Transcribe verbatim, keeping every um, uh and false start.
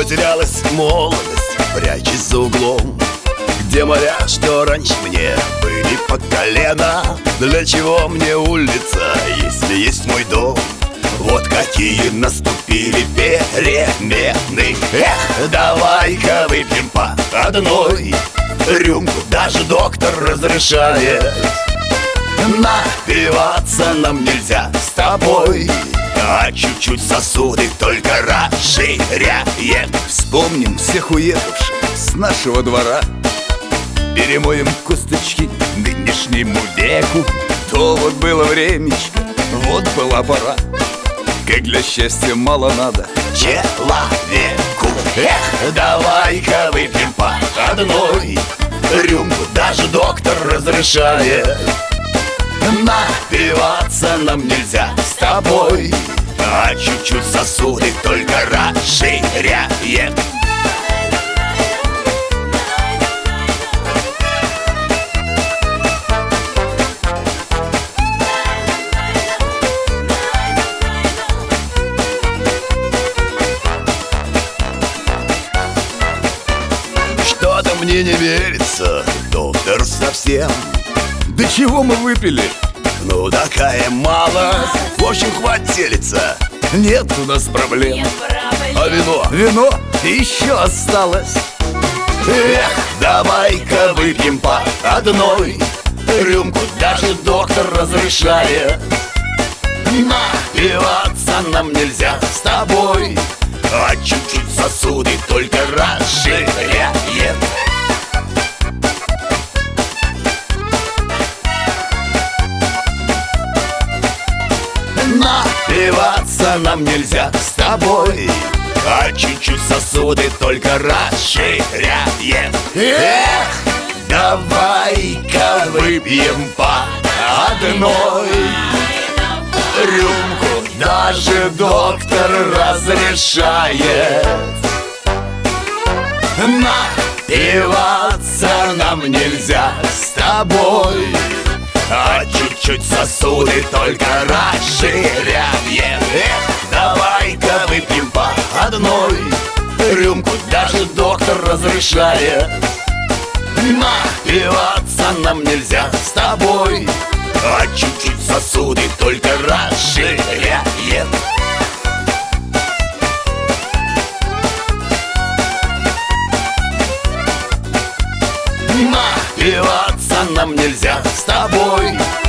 Потерялась молодость, прячась за углом, где моря, что раньше мне были по колено. Для чего мне улица, если есть мой дом? Вот какие наступили перемены. Эх, давай-ка выпьем по одной рюмку, даже доктор разрешает. Напиваться нам нельзя с тобой, а чуть-чуть сосуды только расширяет. Вспомним всех уехавших с нашего двора, перемоем косточки нынешнему веку. То вот было времечко, вот была пора, как для счастья мало надо человеку. Эх, давай-ка выпьем по одной рюмку, даже доктор разрешает. Напиваться нам нельзя с тобой, а чуть-чуть сосуды только расширяет. Что-то мне не верится, доктор, совсем. Да чего мы выпили? Ну такая малость. В общем, хватит селиться, нет у нас проблем. А вино? Вино еще осталось. Эх, давай-ка выпьем по одной рюмку, даже доктор разрешает. Напиваться нам нельзя с тобой, а чуть-чуть сосуды только расширяет. Напиваться нам нельзя с тобой, а чуть-чуть сосуды только расширяет. Эх, давай-ка выпьем по одной рюмку, даже доктор разрешает. Напиваться нам нельзя с тобой, а чуть-чуть сосуды только расширяет. Эх, давай-ка выпьем по одной рюмку, даже доктор разрешает. Напиваться нам нельзя с тобой, а чуть-чуть сосуды только расширяет. Напиваться нам нельзя с тобой,